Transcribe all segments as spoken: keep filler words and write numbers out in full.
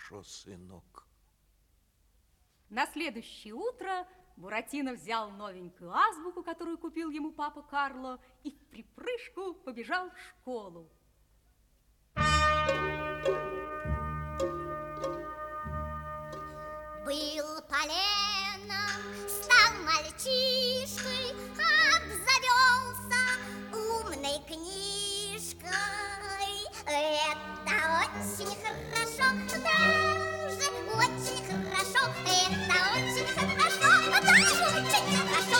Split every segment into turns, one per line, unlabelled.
хорошо, сынок.
На следующее утро Буратино взял новенькую азбуку, которую купил ему папа Карло, и в припрыжку побежал в школу.
Был поленом, стал мальчишкой, обзавелся умной книжкой. Это очень хорошо, даже очень хорошо. Это очень хорошо, даже очень хорошо.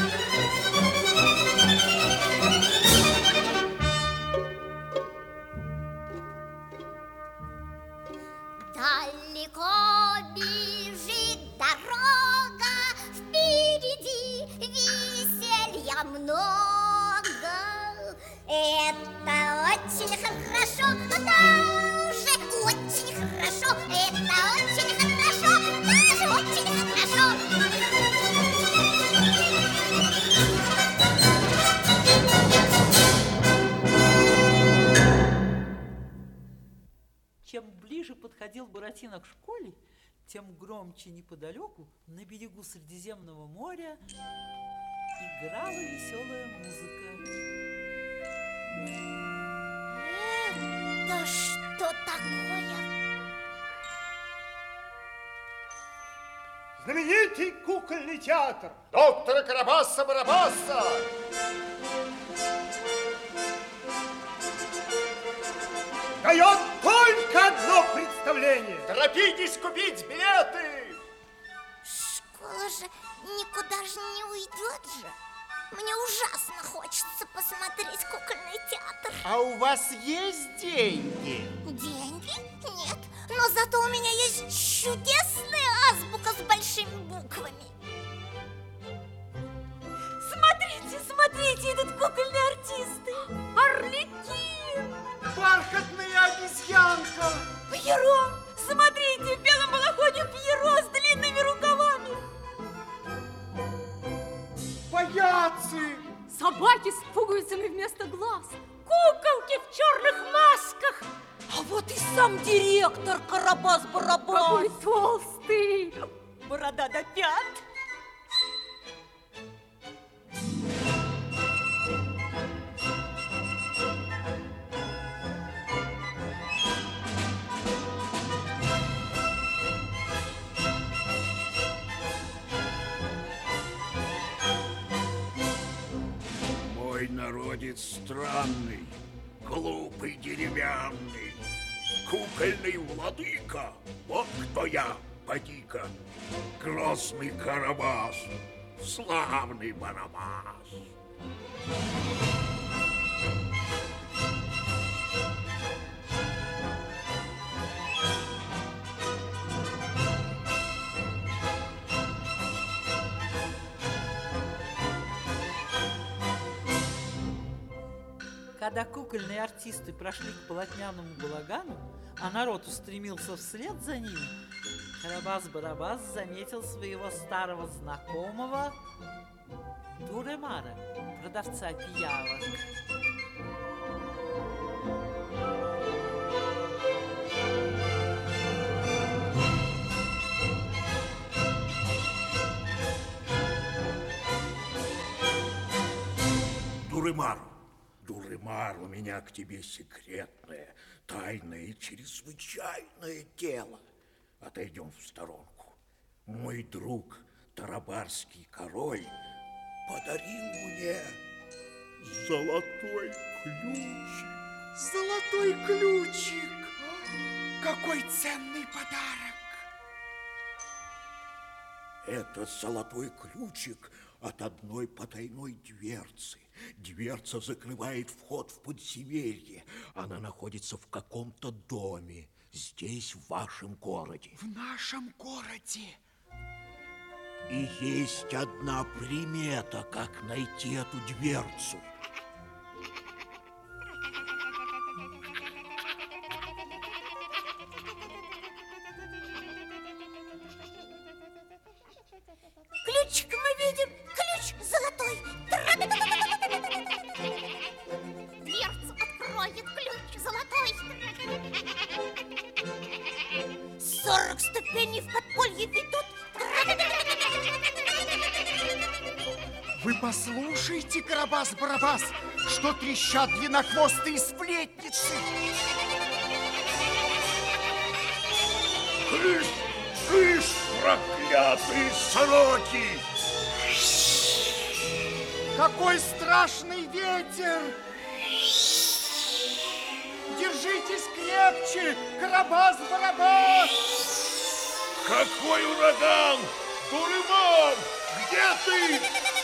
Далеко бежит дорога, впереди веселья много. Это очень хорошо, даже очень хорошо. Это очень хорошо, даже очень хорошо.
Чем ближе подходил Буратино к школе, тем громче неподалеку, на берегу Средиземного моря, играла веселая музыка.
Это что такое?
Знаменитый кукольный театр
Доктора Карабаса-Барабаса!
дает только одно представление.
Торопитесь купить билеты!
Школа же никуда же не уйдет же. Мне ужасно хочется посмотреть кукольный театр.
А у вас есть деньги?
Деньги? Нет. Но зато у меня есть чудесная азбука с большими буквами.
Смотрите, смотрите, идут кукольные артисты. Арлекин,
Бархатная обезьянка!
Пьеро. Смотрите, в белом балахоне Пьеро с длинными рукавами.
Паяцы!
Собаки с пуговицами вместо глаз. Куколки в черных масках.
А вот и сам директор Карабас-Барабас.
Какой толстый.
Борода до пят.
Мой народец странный, глупый, деревянный, кукольный владыка. Вот кто я, поди-ка, грозный Карабас, славный Барабас.
Когда кукольные артисты прошли к полотняному балагану, а народ устремился вслед за ними, Карабас-Барабас заметил своего старого знакомого Дуремара, продавца пиявок.
Дуремар, Дуремар, у меня к тебе секретное, тайное и чрезвычайное дело. Отойдем в сторонку. Мой друг, тарабарский король, подарил мне золотой ключик.
Золотой ключик! Какой ценный подарок!
Это золотой ключик от одной потайной дверцы. Дверца закрывает вход в подземелье. Она находится в каком-то доме, здесь, в вашем городе.
В нашем городе?
И есть одна примета, как найти эту дверцу.
Ключик мы видим, ключ золотой. Дверцу откроет ключ золотой. Сорок ступеней в подполье ведут.
Вы послушайте, Карабас-Барабас, что трещат длиннохвостые сплетницы.
Кыш, кыш, проклятые сороки!
Какой страшный ветер! Держитесь крепче, Карабас-Барабас!
Какой ураган! Дурыман, где ты?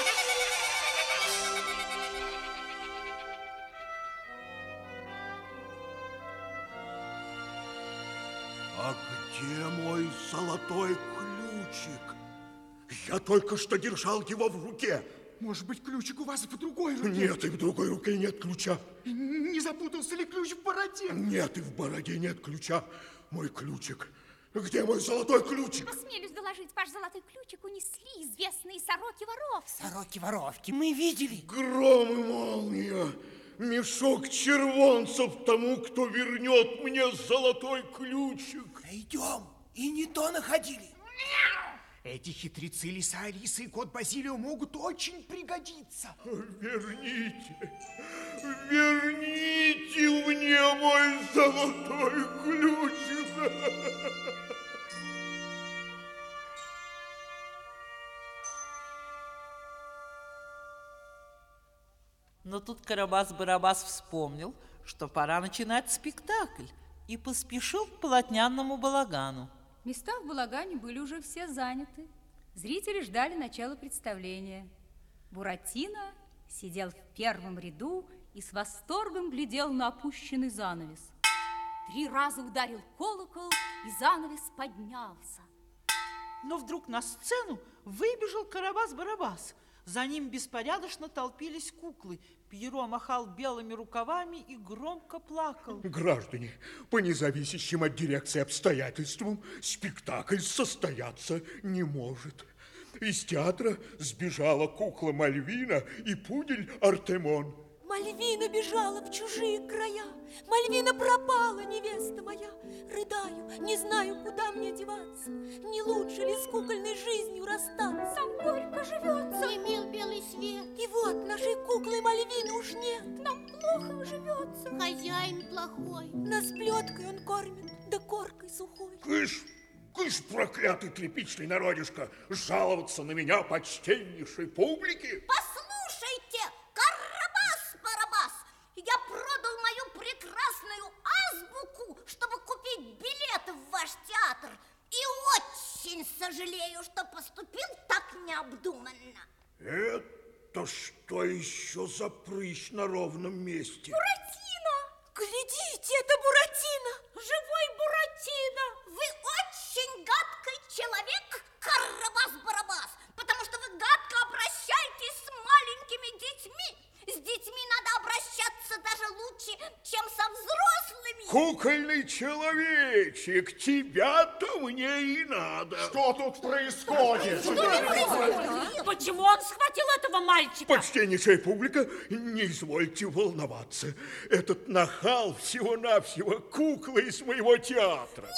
А где мой золотой ключик? Я только что держал его в руке.
Может быть, ключик у вас в другой руке?
Нет, и в другой руке нет ключа.
Не запутался ли ключ в бороде?
Нет, и в бороде нет ключа. Мой ключик. Где мой золотой ключик?
Осмелюсь доложить, ваш золотой ключик унесли известные сороки-воровки.
Сороки-воровки, мы видели.
Гром и молния. Мешок червонцев тому, кто вернет мне золотой ключик.
Идем, и не то находили.
Эти хитрецы Лиса Алиса и кот Базилио могут очень пригодиться.
Верните, верните мне мой золотой ключик.
Но тут Карабас-Барабас вспомнил, что пора начинать спектакль, и поспешил к полотняному балагану.
Места в балагане были уже все заняты. Зрители ждали начала представления. Буратино сидел в первом ряду и с восторгом глядел на опущенный занавес. Три раза ударил колокол, и занавес поднялся.
Но вдруг на сцену выбежал Карабас-Барабас. За ним беспорядочно толпились куклы. Пьеро махал белыми рукавами и громко плакал.
Граждане, по независящим от дирекции обстоятельствам спектакль состояться не может. Из театра сбежала кукла Мальвина и пудель Артемон.
Мальвина бежала в чужие края, Мальвина пропала, невеста моя. Рыдаю, не знаю, куда мне деваться, не лучше ли с кукольной жизнью расстаться?
Нам горько живется. Не мил белый свет.
И вот нашей куклы Мальвины уж нет.
Нам плохо живется. Хозяин плохой.
Нас плеткой он кормит, да коркой сухой.
Кыш, кыш, проклятый тряпичный народишко, жаловаться на меня почтеннейшей публике.
Послушайте, Карабас-Барабас, я продал мою прекрасную азбуку, чтобы купить билеты в ваш театр. И очень сожалею, что поступил так необдуманно.
Это что еще за прыщ на ровном месте?
Буратино!
Глядите, это Буратино!
Живой Буратино! Вы очень гадкий человек, Карабас-Барабас, потому что вы гадко обращаетесь с маленькими детьми. С детьми надо обращаться даже лучше, чем со взрослыми.
Кукольный человечек, тебя-то мне и надо.
Что тут происходит?
Почему он схватил этого мальчика?
Почтеннейшая публика, не извольте волноваться. Этот нахал всего-навсего кукла из моего театра.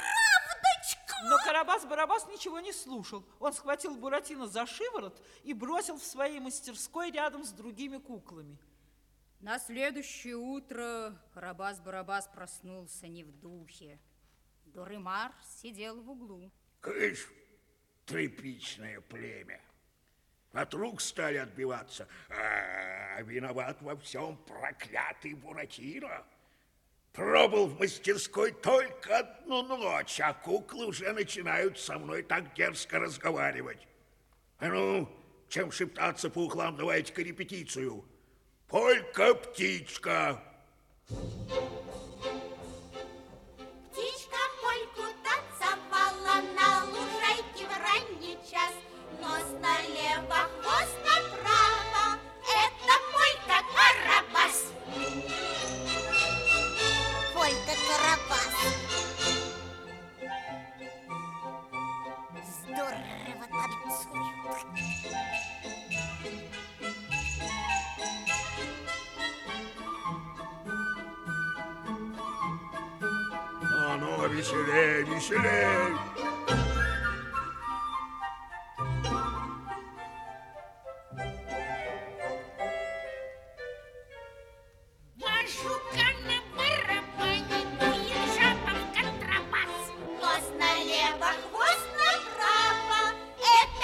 Но Карабас-Барабас ничего не слушал. Он схватил Буратино за шиворот и бросил в своей мастерской рядом с другими куклами.
На следующее утро Карабас-Барабас проснулся не в духе. Дуремар сидел в углу.
Кыш, тряпичное племя. От рук стали отбиваться. А виноват во всем проклятый Буратино. Пробыл в мастерской только одну ночь, а куклы уже начинают со мной так дерзко разговаривать. А ну, чем шептаться по углам, давайте-ка репетицию. Полька-птичка.
Птичка польку танцевала на лужайке в ранний час. Нос налево, хвост направо. Это Полька-Карабас. Полька-Карабас. Здорово танцуют.
веселей, веселей.